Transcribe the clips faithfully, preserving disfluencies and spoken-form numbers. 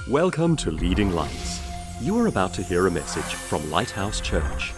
Welcome to Leading Lights. You are about to hear a message from Lighthouse Church.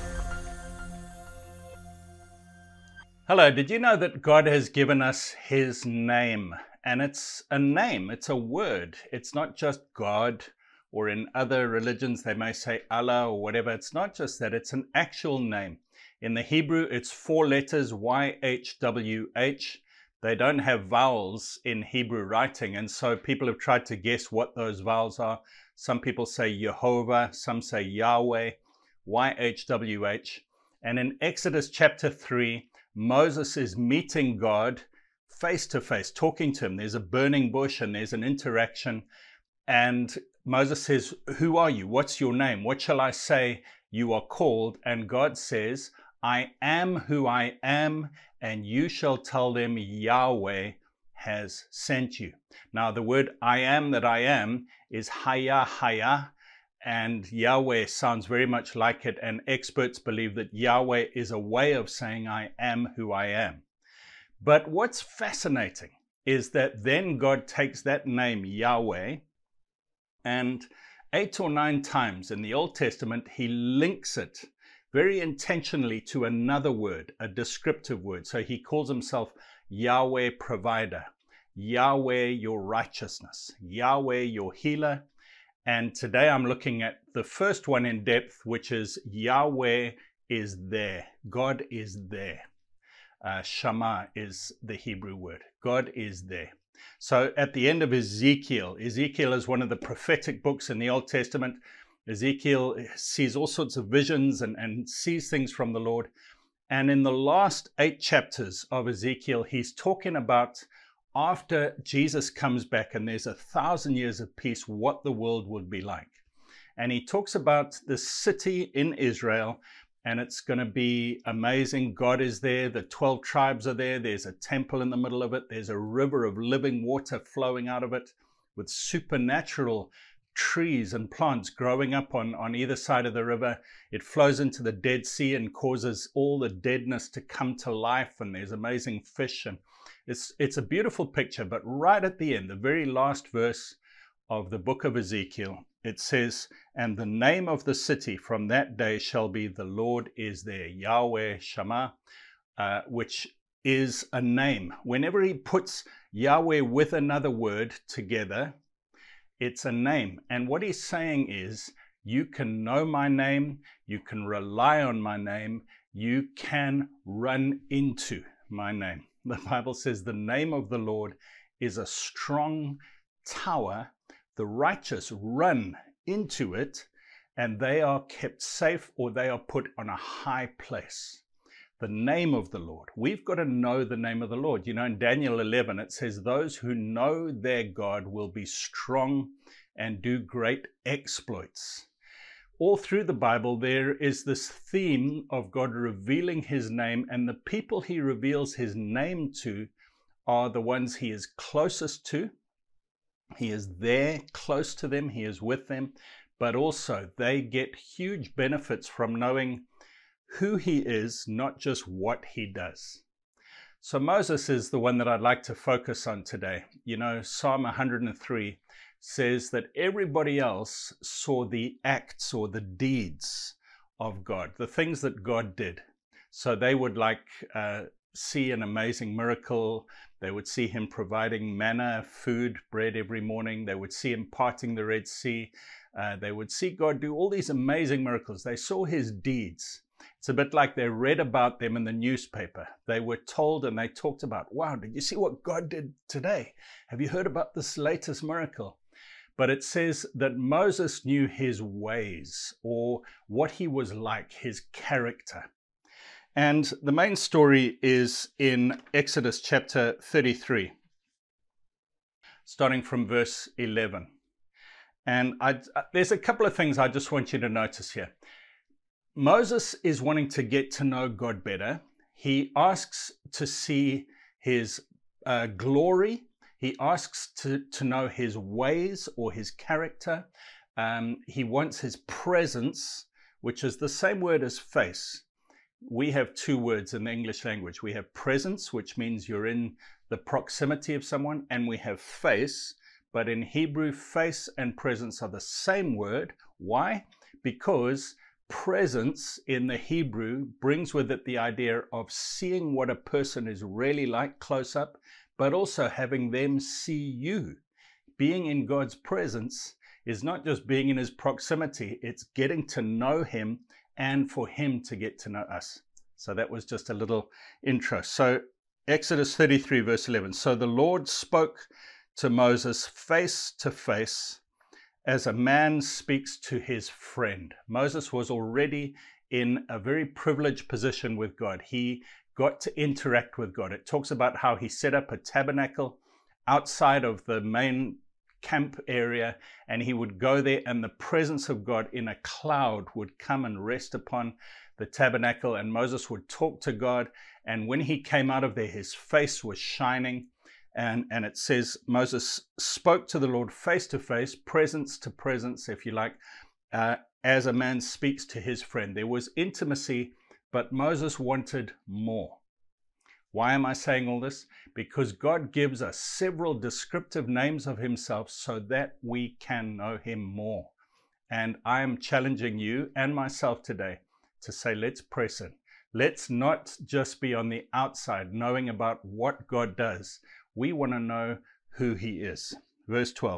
Hello, did you know that God has given us His name? And it's a name, it's a word. It's not just God, or in other religions they may say Allah or whatever. It's not just that, it's an actual name. In the Hebrew, it's four letters, Y H W H. They don't have vowels in Hebrew writing, and so people have tried to guess what those vowels are. Some people say Jehovah, some say Yahweh, Y H W H. And in Exodus chapter three, Moses is meeting God face to face, talking to him. There's a burning bush and there's an interaction. And Moses says, "Who are you? What's your name? What shall I say you are called?" And God says, "I am who I am, and you shall tell them Yahweh has sent you." Now, the word I am that I am is Haya Haya, and Yahweh sounds very much like it, and experts believe that Yahweh is a way of saying I am who I am. But what's fascinating is that then God takes that name Yahweh, and eight or nine times in the Old Testament, he links it very intentionally to another word, a descriptive word. So he calls himself Yahweh Provider, Yahweh your righteousness, Yahweh your healer. And today I'm looking at the first one in depth, which is Yahweh is there. God is there. Uh, Shama is the Hebrew word. God is there. So at the end of Ezekiel, Ezekiel is one of the prophetic books in the Old Testament. Ezekiel sees all sorts of visions and, and sees things from the Lord. And in the last eight chapters of Ezekiel, he's talking about after Jesus comes back and there's a thousand years of peace, what the world would be like. And he talks about the city in Israel, and it's going to be amazing. God is there. The twelve tribes are there. There's a temple in the middle of it. There's a river of living water flowing out of it with supernatural trees and plants growing up on, on either side of the river. It flows into the Dead Sea and causes all the deadness to come to life, and there's amazing fish, and it's it's a beautiful picture. But right at the end, the very last verse of the book of Ezekiel, it says, "And the name of the city from that day shall be the Lord is there," Yahweh Shama, uh, which is a name. Whenever he puts Yahweh with another word together, it's a name. And what he's saying is, you can know my name, you can rely on my name, you can run into my name. The Bible says the name of the Lord is a strong tower. The righteous run into it, and they are kept safe, or they are put on a high place. The name of the Lord. We've got to know the name of the Lord. You know, in Daniel eleven, it says, "Those who know their God will be strong and do great exploits." All through the Bible, there is this theme of God revealing his name, and the people he reveals his name to are the ones he is closest to. He is there, close to them, he is with them, but also they get huge benefits from knowing who he is, not just what he does. So Moses is the one that I'd like to focus on today. You know, Psalm one hundred three says that everybody else saw the acts or the deeds of God, the things that God did. So they would like uh, see an amazing miracle. They would see him providing manna, food, bread every morning. They would see him parting the Red Sea. Uh, they would see God do all these amazing miracles. They saw his deeds. It's a bit like they read about them in the newspaper. They were told and they talked about, "Wow, did you see what God did today? Have you heard about this latest miracle?" But it says that Moses knew his ways, or what he was like, his character. And the main story is in Exodus chapter thirty-three, starting from verse eleven. And I, there's a couple of things I just want you to notice here. Moses is wanting to get to know God better. He asks to see his uh, glory. He asks to, to know his ways or his character. Um, he wants his presence, which is the same word as face. We have two words in the English language. We have presence, which means you're in the proximity of someone, and we have face, but in Hebrew, face and presence are the same word. Why? Because presence in the Hebrew brings with it the idea of seeing what a person is really like close up, but also having them see you. Being in God's presence is not just being in his proximity, it's getting to know him and for him to get to know us. So that was just a little intro. So Exodus thirty-three verse eleven. So the Lord spoke to Moses face to face as a man speaks to his friend. Moses was already in a very privileged position with God. He got to interact with God. It talks about how he set up a tabernacle outside of the main camp area, and he would go there, and the presence of God in a cloud would come and rest upon the tabernacle, and Moses would talk to God, and when he came out of there, his face was shining. And, and it says Moses spoke to the Lord face to face, presence to presence, if you like, uh, as a man speaks to his friend. There was intimacy, but Moses wanted more. Why am I saying all this? Because God gives us several descriptive names of himself so that we can know him more. And I am challenging you and myself today to say, let's press in. Let's not just be on the outside knowing about what God does. We want to know who he is. Verse twelve.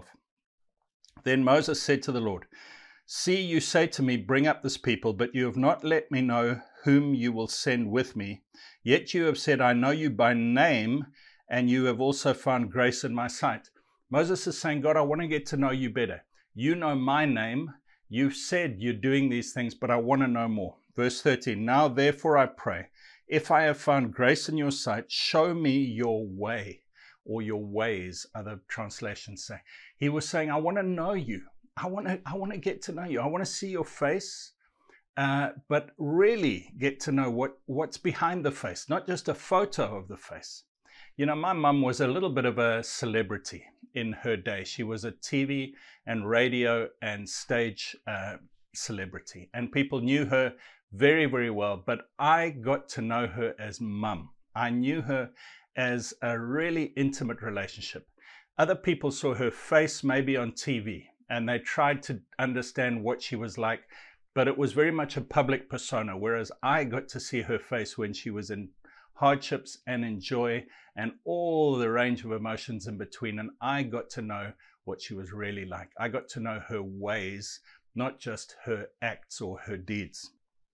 Then Moses said to the Lord, see, you say to me, bring up this people, but you have not let me know whom you will send with me. Yet you have said, I know you by name, and you have also found grace in my sight. Moses is saying, God, I want to get to know you better. You know my name. You've said you're doing these things, but I want to know more. Verse thirteen, now therefore I pray, if I have found grace in your sight, show me your way. Or your ways, other translations say. He was saying, I want to know you. I want to, I want to get to know you. I want to see your face, uh, but really get to know what, what's behind the face, not just a photo of the face. You know, my mum was a little bit of a celebrity in her day. She was a T V and radio and stage uh, celebrity, and people knew her very, very well, but I got to know her as mum. I knew her as a really intimate relationship. Other people saw her face maybe on T V, and they tried to understand what she was like, but it was very much a public persona, whereas I got to see her face when she was in hardships and in joy and all the range of emotions in between, and I got to know what she was really like. I got to know her ways, not just her acts or her deeds.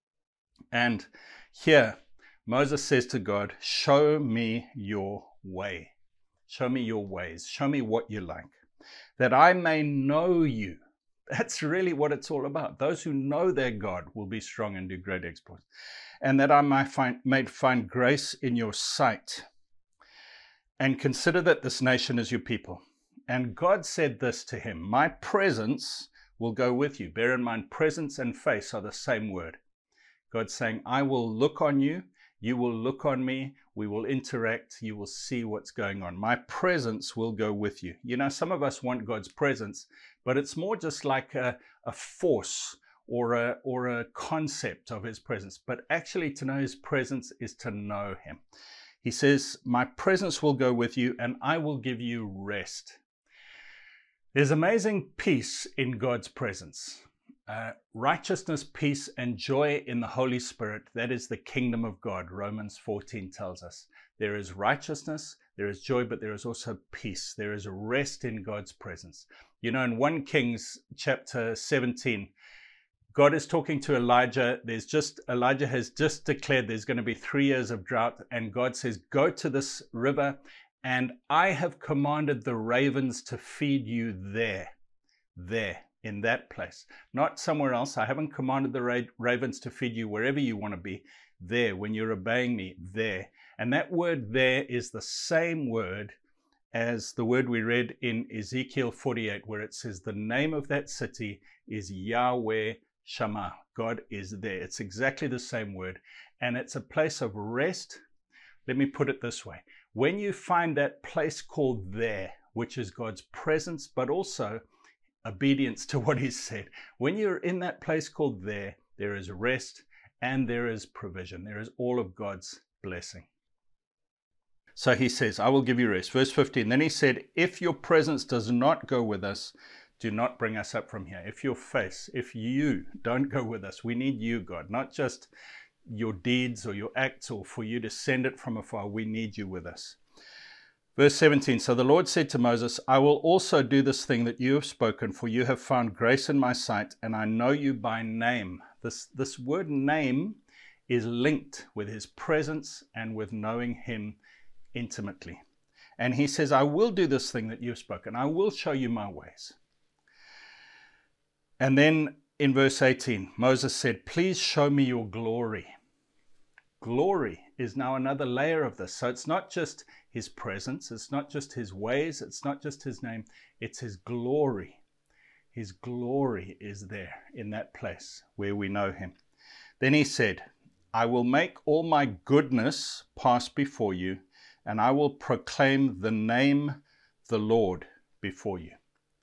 And here, Moses says to God, show me your way. Show me your ways. Show me what you like, that I may know you. That's really what it's all about. Those who know their God will be strong and do great exploits. And that I might find, may find grace in your sight. And consider that this nation is your people. And God said this to him, my presence will go with you. Bear in mind, presence and face are the same word. God's saying, I will look on you. You will look on me, we will interact, you will see what's going on. My presence will go with you. You know, some of us want God's presence, but it's more just like a, a force or a, or a concept of his presence. But actually to know his presence is to know him. He says, my presence will go with you and I will give you rest. There's amazing peace in God's presence. Uh, righteousness, peace, and joy in the Holy Spirit. That is the kingdom of God. Romans fourteen tells us there is righteousness, there is joy, but there is also peace. There is rest in God's presence. You know, in First Kings chapter seventeen, God is talking to Elijah. There's just, Elijah has just declared there's going to be three years of drought. And God says, go to this river and I have commanded the ravens to feed you there, there. In that place, not somewhere else. I haven't commanded the ra- ravens to feed you wherever you want to be, there, when you're obeying me, there. And that word there is the same word as the word we read in Ezekiel forty-eight, where it says the name of that city is Yahweh Shammah. God is there. It's exactly the same word. And it's a place of rest. Let me put it this way. When you find that place called there, which is God's presence, but also obedience to what he said. When you're in that place called there, there is rest and there is provision. There is all of God's blessing. So he says, I will give you rest. Verse fifteen, then he said, if your presence does not go with us, do not bring us up from here. If your face, if you don't go with us, we need you, God, not just your deeds or your acts or for you to send it from afar. We need you with us. Verse seventeen, so the Lord said to Moses, I will also do this thing that you have spoken, for you have found grace in my sight, and I know you by name. This, this word name is linked with his presence and with knowing him intimately. And he says, I will do this thing that you have spoken. I will show you my ways. And then in verse eighteen, Moses said, please show me your glory. Glory is now another layer of this. So it's not just his presence, it's not just his ways, it's not just his name, it's his glory. His glory is there in that place where we know him. Then he said, I will make all my goodness pass before you, and I will proclaim the name, the Lord, before you.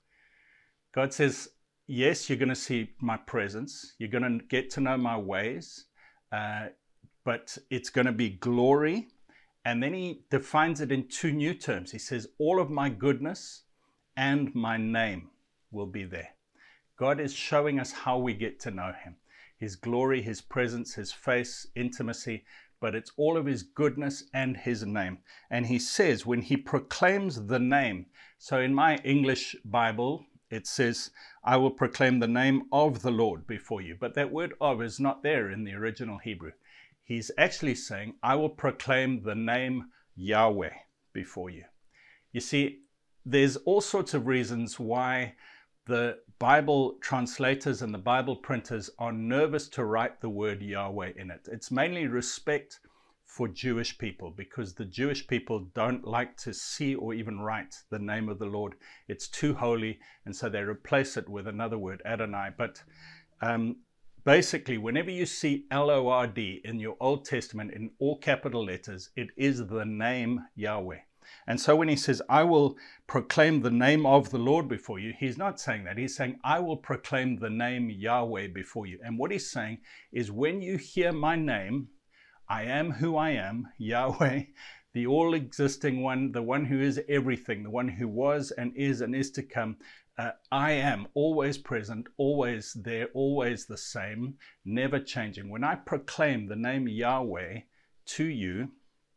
God says, yes, you're going to see my presence. You're going to get to know my ways, uh, but it's going to be glory. And then he defines it in two new terms. He says, all of my goodness and my name will be there. God is showing us how we get to know him. His glory, his presence, his face, intimacy, but it's all of his goodness and his name. And he says, when he proclaims the name, so in my English Bible, it says, I will proclaim the name of the Lord before you. But that word of is not there in the original Hebrew. He's actually saying, I will proclaim the name Yahweh before you. You see, there's all sorts of reasons why the Bible translators and the Bible printers are nervous to write the word Yahweh in it. It's mainly respect for Jewish people, because the Jewish people don't like to see or even write the name of the Lord. It's too holy, and so they replace it with another word, Adonai. But um, basically, whenever you see L O R D in your Old Testament in all capital letters, it is the name Yahweh. And so when he says, I will proclaim the name of the Lord before you, he's not saying that. He's saying, I will proclaim the name Yahweh before you. And what he's saying is, when you hear my name, I am who I am, Yahweh, the all-existing one, the one who is everything, the one who was and is and is to come. Uh, I am always present, always there, always the same, never changing. When I proclaim the name Yahweh to you,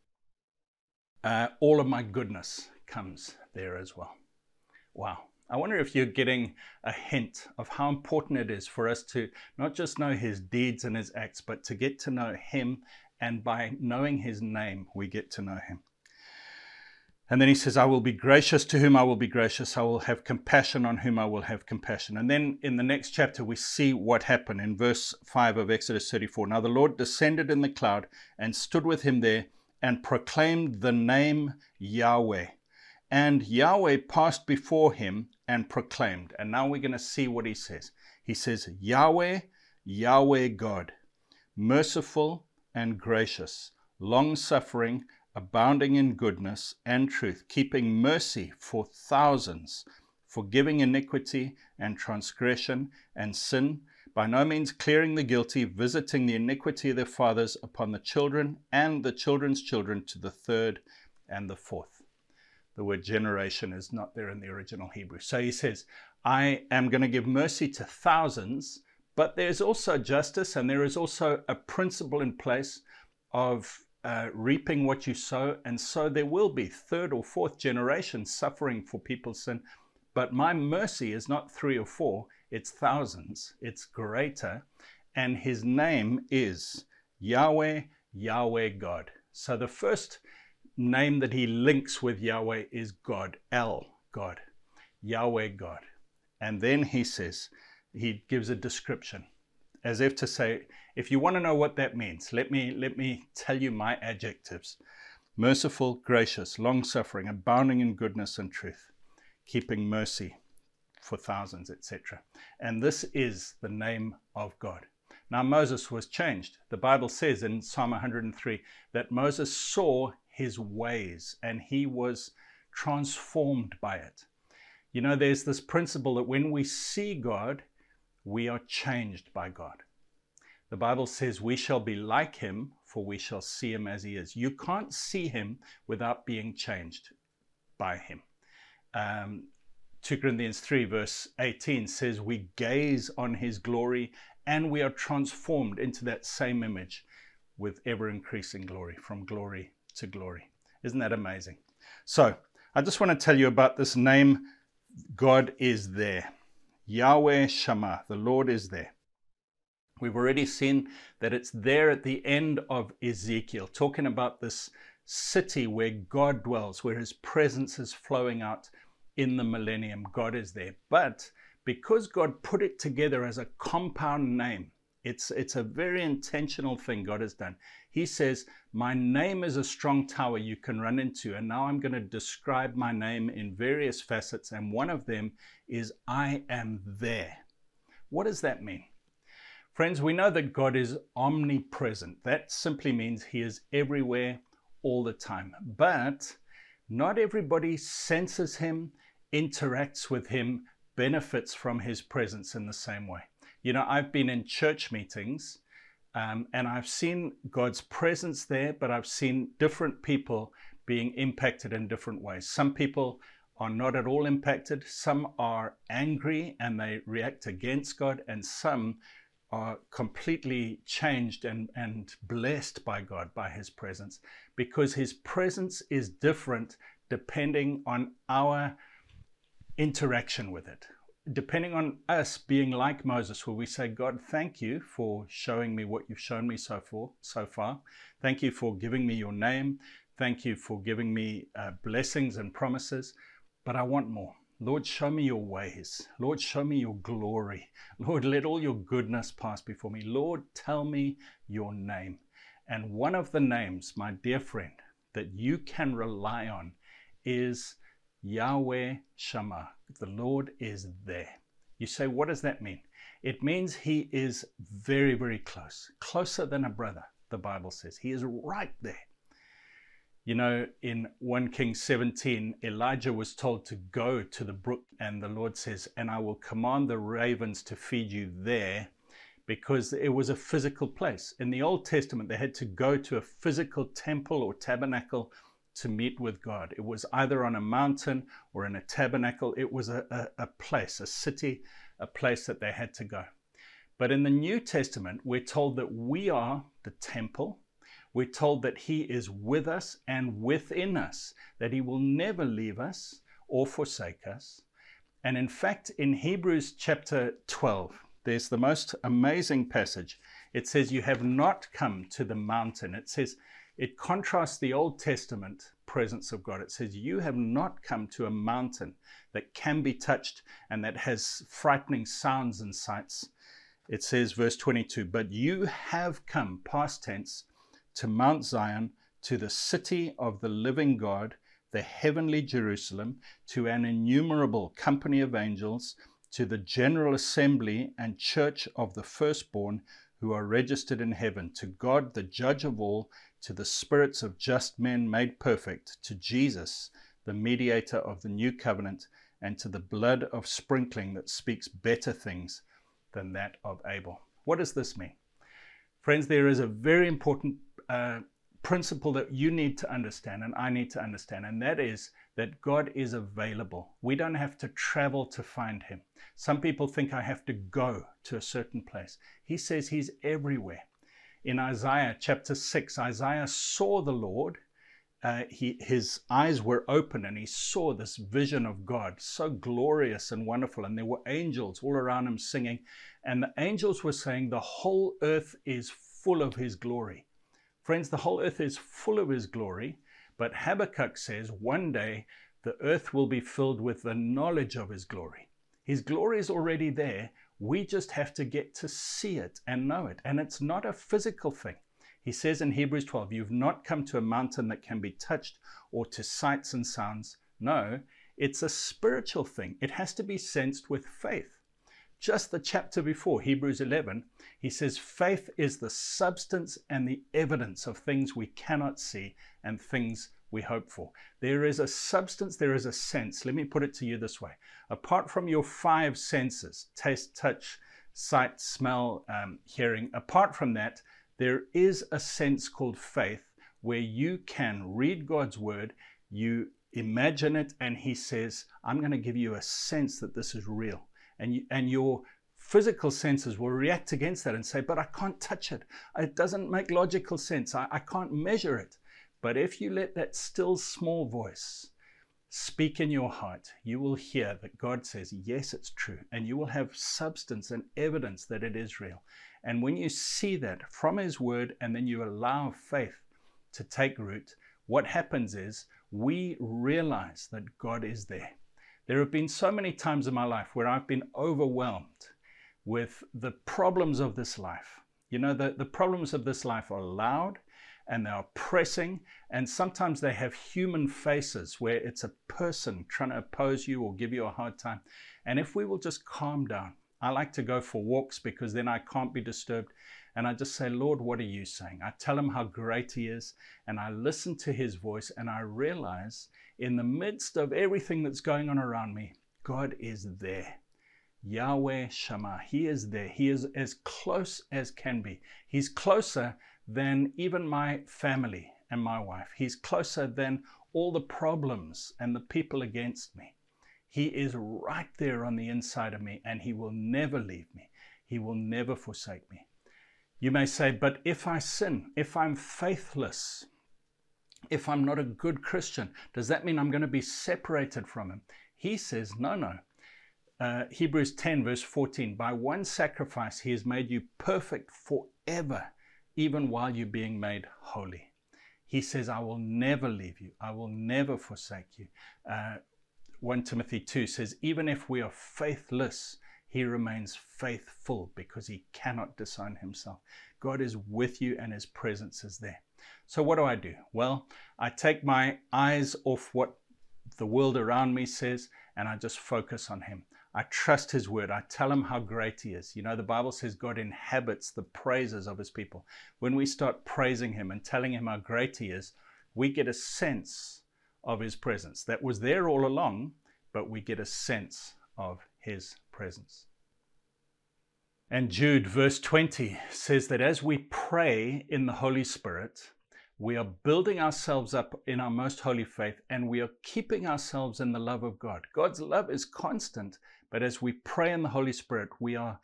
uh, all of my goodness comes there as well. Wow. I wonder if you're getting a hint of how important it is for us to not just know his deeds and his acts, but to get to know him. And by knowing his name, we get to know him. And then he says, I will be gracious to whom I will be gracious. I will have compassion on whom I will have compassion. And then in the next chapter, we see what happened in verse five of Exodus thirty-four. Now the Lord descended in the cloud and stood with him there and proclaimed the name Yahweh. And Yahweh passed before him and proclaimed. And now we're going to see what he says. He says, Yahweh, Yahweh God, merciful and gracious, long-suffering, abounding in goodness and truth, keeping mercy for thousands, forgiving iniquity and transgression and sin, by no means clearing the guilty, visiting the iniquity of their fathers upon the children and the children's children to the third and the fourth. The word generation is not there in the original Hebrew. So he says, I am going to give mercy to thousands, but there's also justice, and there is also a principle in place of uh, reaping what you sow. And so there will be third or fourth generation suffering for people's sin. But my mercy is not three or four, it's thousands. It's greater. And his name is Yahweh, Yahweh God. So the first name that he links with Yahweh is God, El, God, Yahweh God. And then he says, he gives a description, as if to say, if you want to know what that means, let me, let me tell you my adjectives. Merciful, gracious, long-suffering, abounding in goodness and truth, keeping mercy for thousands, et cetera. And this is the name of God. Now Moses was changed. The Bible says in Psalm one hundred three that Moses saw his ways and he was transformed by it. You know, there's this principle that when we see God, we are changed by God. The Bible says we shall be like him, for we shall see him as he is. You can't see him without being changed by him. Um, Second Corinthians three verse eighteen says we gaze on his glory and we are transformed into that same image with ever increasing glory, from glory to glory. Isn't that amazing? So I just want to tell you about this name. God is there. Yahweh Shammah, the Lord is there. We've already seen that it's there at the end of Ezekiel, talking about this city where God dwells, where his presence is flowing out in the millennium. God is there. But because God put it together as a compound name, it's, it's a very intentional thing God has done. He says, my name is a strong tower you can run into. And now I'm going to describe my name in various facets. And one of them is I am there. What does that mean? Friends, we know that God is omnipresent. That simply means he is everywhere all the time. But not everybody senses him, interacts with him, benefits from his presence in the same way. You know, I've been in church meetings um, and I've seen God's presence there, but I've seen different people being impacted in different ways. Some people are not at all impacted. Some are angry and they react against God, and some are completely changed and, and blessed by God, by his presence, because his presence is different depending on our interaction with it. Depending on us being like Moses, where we say, God, thank you for showing me what you've shown me so far. So far. Thank you for giving me your name. Thank you for giving me uh, blessings and promises, but I want more. Lord, show me your ways. Lord, show me your glory. Lord, let all your goodness pass before me. Lord, tell me your name. And one of the names, my dear friend, that you can rely on is Yahweh Shammah. The Lord is there. You say, what does that mean? It means he is very, very close. Closer than a brother, the Bible says. He is right there. You know, in First Kings seventeen, Elijah was told to go to the brook, and the Lord says, and I will command the ravens to feed you there, because it was a physical place. In the Old Testament, they had to go to a physical temple or tabernacle to meet with God. It was either on a mountain or in a tabernacle. It was a, a, a place, a city, a place that they had to go. But in the New Testament, we're told that we are the temple. We're told that he is with us and within us, that he will never leave us or forsake us. And in fact, in Hebrews chapter twelve, there's the most amazing passage. It says, you have not come to the mountain. It says, it contrasts the Old Testament presence of God. It says, you have not come to a mountain that can be touched and that has frightening sounds and sights. It says, verse twenty-two, but you have come, past tense, to Mount Zion, to the city of the living God, the heavenly Jerusalem, to an innumerable company of angels, to the general assembly and church of the firstborn who are registered in heaven, to God, the judge of all, to the spirits of just men made perfect, to Jesus, the mediator of the new covenant, and to the blood of sprinkling that speaks better things than that of Abel. What does this mean? Friends, there is a very important uh, principle that you need to understand and I need to understand, and that is that God is available. We don't have to travel to find him. Some people think I have to go to a certain place. He says he's everywhere. In Isaiah chapter six, Isaiah saw the Lord. Uh, he, his eyes were open and he saw this vision of God, so glorious and wonderful. And there were angels all around him singing. And the angels were saying, the whole earth is full of his glory. Friends, the whole earth is full of his glory. But Habakkuk says one day the earth will be filled with the knowledge of his glory. His glory is already there. We just have to get to see it and know it. And it's not a physical thing. He says in Hebrews twelve, you've not come to a mountain that can be touched or to sights and sounds. No, it's a spiritual thing. It has to be sensed with faith. Just the chapter before, Hebrews eleven, he says, faith is the substance and the evidence of things we cannot see and things we hope for. There is a substance, there is a sense. Let me put it to you this way. Apart from your five senses, taste, touch, sight, smell, um, hearing. Apart from that, there is a sense called faith where you can read God's word, you imagine it, and he says, I'm going to give you a sense that this is real. And, you, and your physical senses will react against that and say, but I can't touch it. It doesn't make logical sense. I, I can't measure it. But if you let that still small voice speak in your heart, you will hear that God says, yes, it's true. And you will have substance and evidence that it is real. And when you see that from his word, and then you allow faith to take root, what happens is we realize that God is there. There have been so many times in my life where I've been overwhelmed with the problems of this life. You know, the, the problems of this life are loud and they are pressing, and sometimes they have human faces where it's a person trying to oppose you or give you a hard time. And if we will just calm down, I like to go for walks because then I can't be disturbed. And I just say, Lord, what are you saying? I tell him how great he is, and I listen to his voice, and I realize in the midst of everything that's going on around me, God is there. Yahweh Shammah, he is there. He is as close as can be. He's closer than even my family and my wife. He's closer than all the problems and the people against me. He is right there on the inside of me, and he will never leave me. He will never forsake me. You may say, but if I sin, if I'm faithless, if I'm not a good Christian, does that mean I'm going to be separated from him? He says, no, no. Uh, Hebrews ten verse fourteen, by one sacrifice he has made you perfect forever, even while you're being made holy. He says, I will never leave you. I will never forsake you. Uh, First Timothy two says, even if we are faithless, he remains faithful because he cannot disown himself. God is with you and his presence is there. So what do I do? Well, I take my eyes off what the world around me says and I just focus on him. I trust his word. I tell him how great he is. You know, the Bible says God inhabits the praises of his people. When we start praising him and telling him how great he is, we get a sense of his presence. That was there all along, but we get a sense of his presence. And Jude verse twenty says that as we pray in the Holy Spirit, we are building ourselves up in our most holy faith, and we are keeping ourselves in the love of God. God's love is constant, but as we pray in the Holy Spirit, we are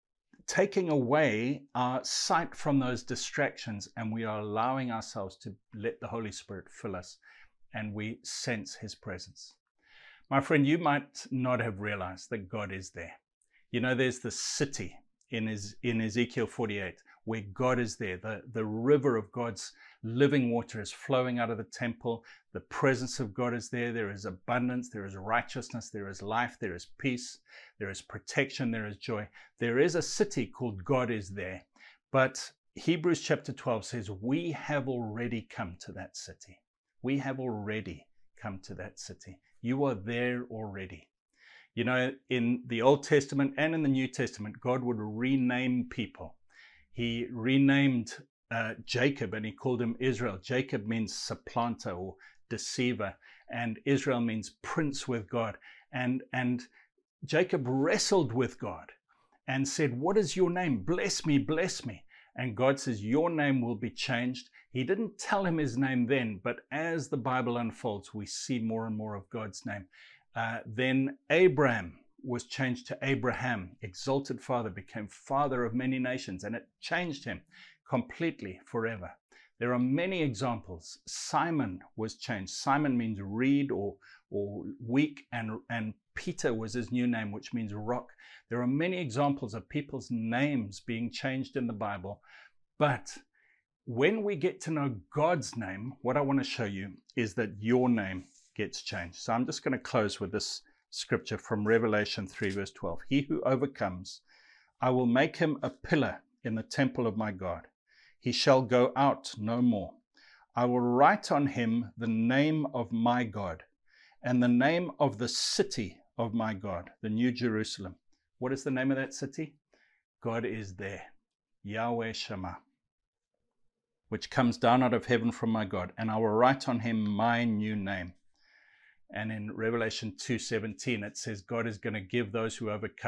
taking away our sight from those distractions, and we are allowing ourselves to let the Holy Spirit fill us, and we sense his presence. My friend, you might not have realized that God is there. You know, there's the city in, his, in Ezekiel forty-eight where God is there. The, the river of God's living water is flowing out of the temple. The presence of God is there. There is abundance. There is righteousness. There is life. There is peace. There is protection. There is joy. There is a city called God is there. But Hebrews chapter twelve says we have already come to that city. We have already come to that city. You are there already. You know, in the Old Testament and in the New Testament, God would rename people. He renamed uh, Jacob and he called him Israel. Jacob means supplanter or deceiver, and Israel means prince with God. And, and Jacob wrestled with God and said, what is your name? Bless me, bless me. And God says, your name will be changed. He didn't tell him his name then, but as the Bible unfolds, we see more and more of God's name. Uh, then Abraham was changed to Abraham. Exalted father became father of many nations, and it changed him completely forever. There are many examples. Simon was changed. Simon means reed or, or weak, and, and Peter was his new name, which means rock. There are many examples of people's names being changed in the Bible. But when we get to know God's name, what I want to show you is that your name gets changed. So I'm just going to close with this scripture from Revelation three verse twelve. He who overcomes, I will make him a pillar in the temple of my God. He shall go out no more. I will write on him the name of my God and the name of the city of my God, the New Jerusalem. What is the name of that city? God is there. Yahweh Shammah, which comes down out of heaven from my God, and I will write on him my new name. And in Revelation two seventeen, it says God is going to give those who overcome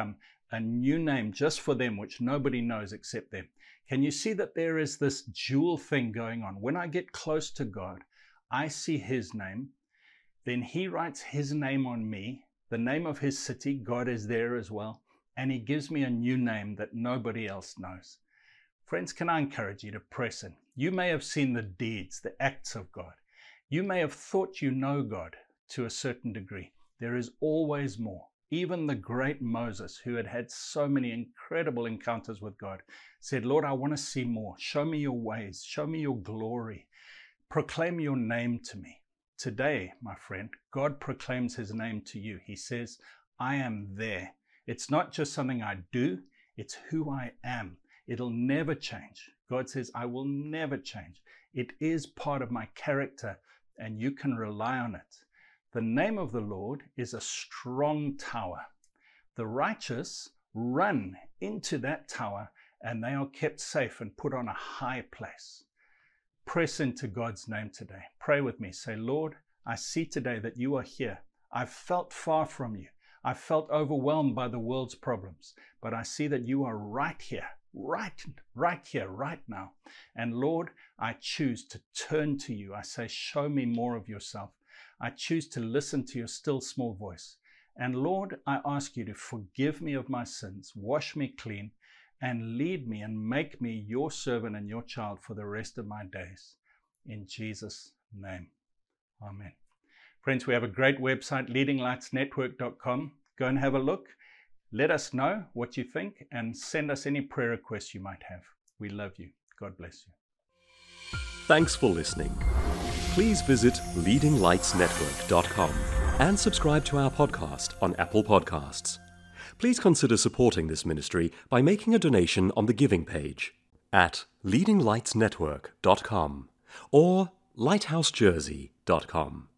a new name just for them, which nobody knows except them. Can you see that there is this dual thing going on? When I get close to God, I see his name. Then he writes his name on me, the name of his city. God is there as well. And he gives me a new name that nobody else knows. Friends, can I encourage you to press in? You may have seen the deeds, the acts of God. You may have thought you know God to a certain degree. There is always more. Even the great Moses, who had had so many incredible encounters with God, said, Lord, I want to see more. Show me your ways. Show me your glory. Proclaim your name to me. Today, my friend, God proclaims his name to you. He says, I am there. It's not just something I do. It's who I am. It'll never change. God says, I will never change. It is part of my character, and you can rely on it. The name of the Lord is a strong tower. The righteous run into that tower, and they are kept safe and put on a high place. Press into God's name today. Pray with me. Say, Lord, I see today that you are here. I've felt far from you. I've felt overwhelmed by the world's problems, but I see that you are right here, right, right here, right now. And Lord, I choose to turn to you. I say, show me more of yourself. I choose to listen to your still small voice. And Lord, I ask you to forgive me of my sins, wash me clean, and lead me and make me your servant and your child for the rest of my days. In Jesus' name, amen. Friends, we have a great website, leading lights network dot com. Go and have a look. Let us know what you think and send us any prayer requests you might have. We love you. God bless you. Thanks for listening. Please visit leading lights network dot com and subscribe to our podcast on Apple Podcasts. Please consider supporting this ministry by making a donation on the giving page at leading lights network dot com or lighthouse jersey dot com.